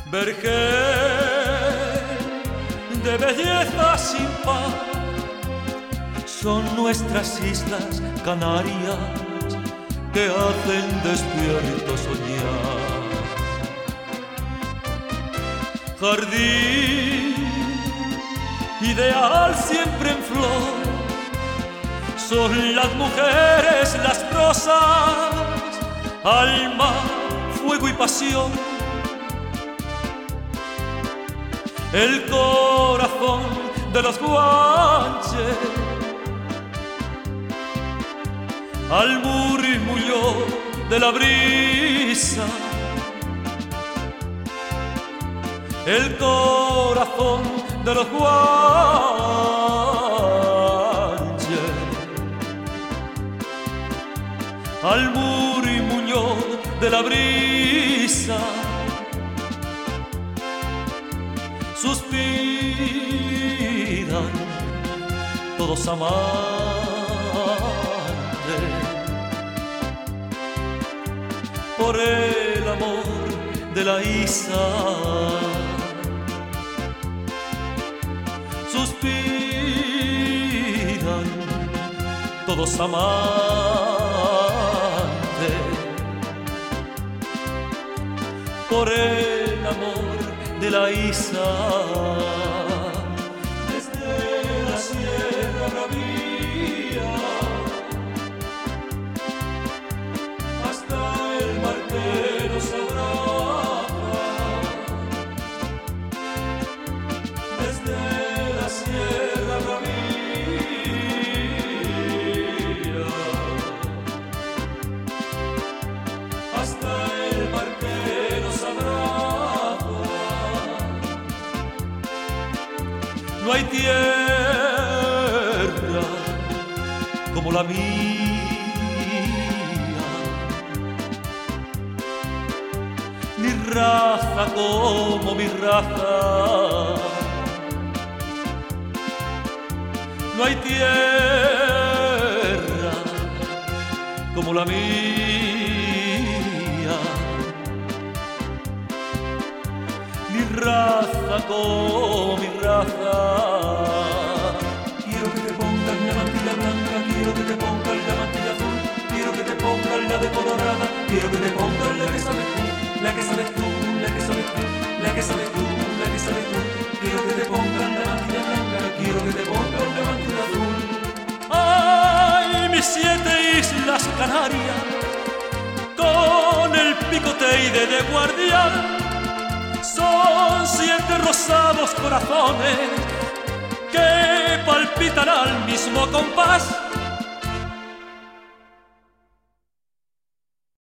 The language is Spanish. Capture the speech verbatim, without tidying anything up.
vergel de belleza sin par, son nuestras islas Canarias que hacen despierto soñar. Jardín ideal siempre en flor, son las mujeres las prosas, alma, fuego y pasión. El corazón de los guanches al murmullo de la brisa. El corazón de los guanches al murmullo de la brisa. Suspiran todos amantes por el amor de la Isa. Suspiran todos amantes por el amor de la Isa. Desde la Sierra Bravía hasta el mar que nos abraza, desde la Sierra Bravía hasta el mar que nos abraza. No hay tierra como la mía, ni raza como mi raza. No hay tierra como la mía, ni raza como mi raza. Quiero que te pongan la mantilla blanca, quiero que te pongan la mantilla azul, quiero que te pongan la de colorada, quiero que te pongan la que sabes tú, la que sabes tú, la que sabes tú, la que sabes tú, la que sabes tú. Quiero que te pongan la mantilla blanca, quiero que te pongan la mantilla azul. Ay, mis siete islas Canarias, con el picoteide de guardián, son siete rosados corazones que palpitan al mismo compás.